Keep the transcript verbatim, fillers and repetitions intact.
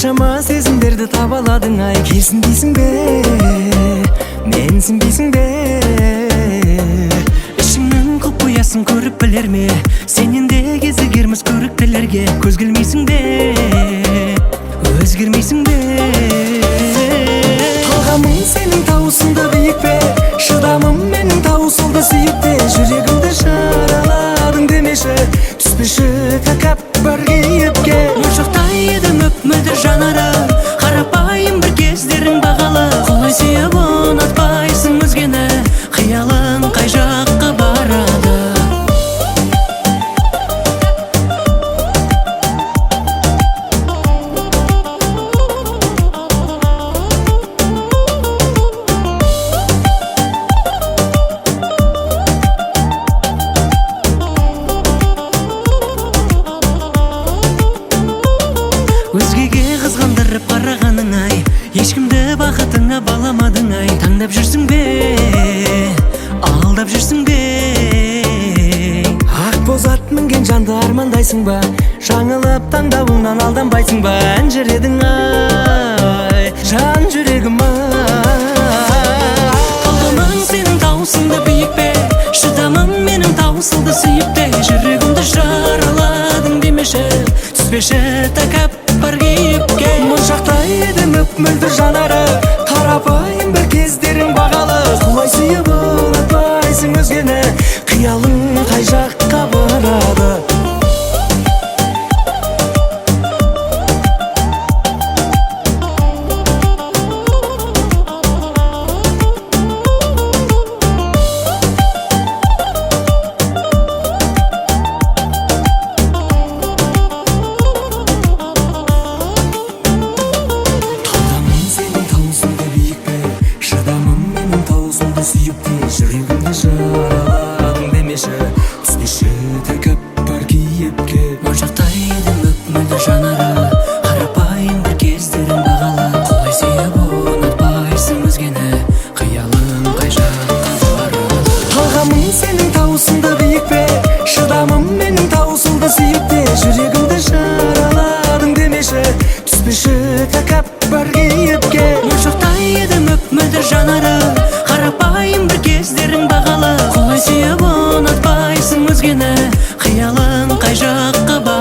Қаншама сезімдерді табаладың ай, келсін дейсің бе, менсің дейсің бе? Ішіңнің қылып қоясың, көріп білер ме? Сенен де кезігерміз көріктілерге. Көз келмейсің бе, өзгермейсің бе? Талғамың сенің тауысында биік бе? Шыдамым менің тауысылды сүйіп те. Жүрегімді жараладың демеші, түспеші тәкаппар кейіпке. Моншақтай едім өп-мөлдір жанарың, қарапайым бір кездерің бағалы. Құлай сүйіп ұнатпайсың өзгені, қиялың қай жаққа барады? Өзгеге қызғандырып қарағаның ай, ешкімді бақытыңа баламадың ай. Таңдап жүрсің бе, алдап жүрсің бе? Ақ боз ат мінген жанды армандайсың ба? Жаңылып таңдауыңнан алданбайсың ба? Ән жүредің ай, жан жүрегім ай. Талғамың сенің тауысында биік бе? Шыдамым менің тауысылды сүйіп те. Жүрегімді жараладың демеші, түспеші тәкаппар кейіпке. Моншақтай едім өп-мөлдір жанары, қарапайым бір кездерің бағалы. Құлай сүйіп ұнатпайсың өзгені, қиялың қай жаққа барады? Сүйіп те, жүрегімді жараладың демеші, түспеші тәкаппар кейіпке. Моншақтай едім өп-мөлдір жанары, қарапайым бір кездерің бағалы. Құлай сүйіп ұнатпайсың өзгені, қиялың қай жаққа барады? Талғамың сенің тауысында биік бе? Шыдамым менің тауысылды сүйіп те. Жүрегімді жараладың демеші, түспеші тәкаппар кейіпке. Моншақтай едім өп-мөлдір жанары, қарапайым бір кездерің бағалы. Құлай сүйіп ұнатпайсың өзгені, қиялың қай жаққа барады?